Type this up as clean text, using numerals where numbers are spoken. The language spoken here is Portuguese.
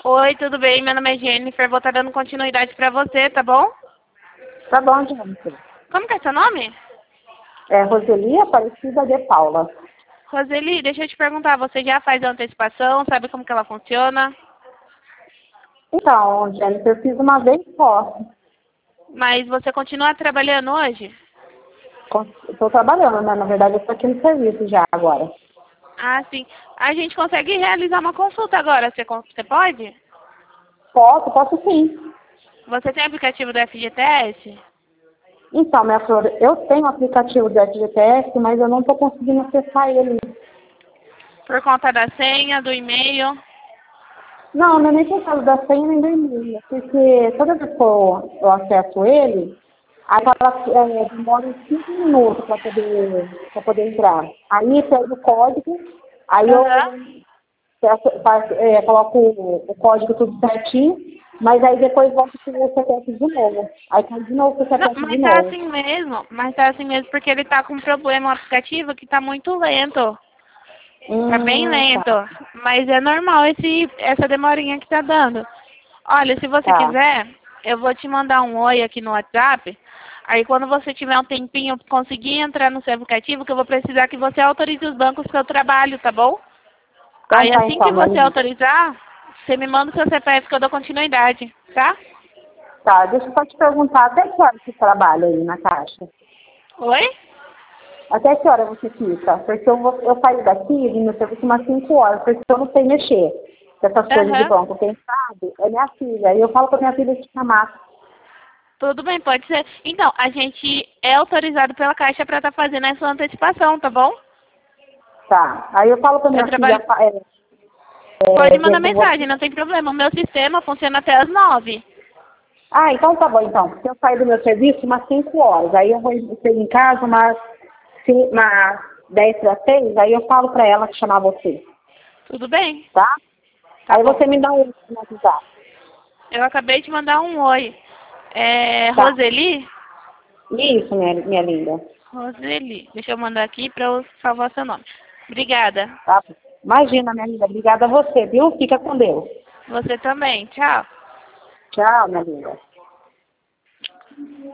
Oi, tudo bem? Meu nome é Jennifer. Vou estar dando continuidade pra você, tá bom? Tá bom, Jennifer. Como que é seu nome? É Roseli Aparecida de Paula. Roseli, deixa eu te perguntar, você já faz a antecipação? Sabe como que ela funciona? Então, Jennifer, eu fiz uma vez só. Mas você continua trabalhando hoje? Estou trabalhando, né? Na verdade, eu estou aqui no serviço já agora. Ah, sim. A gente consegue realizar uma consulta agora. Você pode? Posso sim. Você tem aplicativo do FGTS? Então, minha flor, eu tenho o aplicativo do FGTS, mas eu não estou conseguindo acessar ele. Por conta da senha, do e-mail? Não, não é nem por causa da senha nem do e-mail, porque toda vez que eu acesso ele, aí ela demora uns 5 minutos para poder entrar. Aí pega o código, aí Aham. eu coloco o código tudo certinho, mas aí depois volta para o CPF de novo. Aí cai de novo para o Não, CPF de mas tá novo. assim mesmo. Mas tá assim mesmo porque ele tá com um problema no aplicativo que tá muito lento. Tá bem lento. Tá, Mas é normal essa demorinha que tá dando. Olha, se você tá. quiser, eu vou te mandar um oi aqui no WhatsApp. Aí quando você tiver um tempinho, conseguir entrar no seu aplicativo, que eu vou precisar que você autorize os bancos que eu trabalho, tá bom? Então Aí tá, assim que então, minha você linda. autorizar, você me manda o seu CPF que eu dou continuidade, tá? Tá, deixa eu só te perguntar, até que hora você trabalha aí na caixa? Oi? Até que hora você fica? Porque eu saio daqui e no serviço umas 5 horas, porque eu não sei mexer com essas coisas de Aham. banco. Quem sabe é minha filha. E eu falo com a minha filha te chamar. Tudo bem, pode ser. Então, a gente é autorizado pela Caixa para estar fazendo essa antecipação, tá bom? Tá. Aí eu falo com a Eu minha filha, trabalho. Pode mandar ver com você. mensagem, não tem problema. O meu sistema funciona até as 9. Ah, então tá bom, então. Porque eu saio do meu serviço umas 5 horas. Aí eu vou chegar em casa umas 10 para 6, aí eu falo pra ela chamar você. Tudo bem? Tá? Tá Aí bom. você me dá um no WhatsApp. Eu acabei de mandar um oi. É Tá. Roseli? Isso, minha linda. Roseli. Deixa eu mandar aqui para eu salvar seu nome. Obrigada. Tá? Imagina, minha linda. Obrigada a você, viu? Fica com Deus. Você também. Tchau. Tchau, minha linda.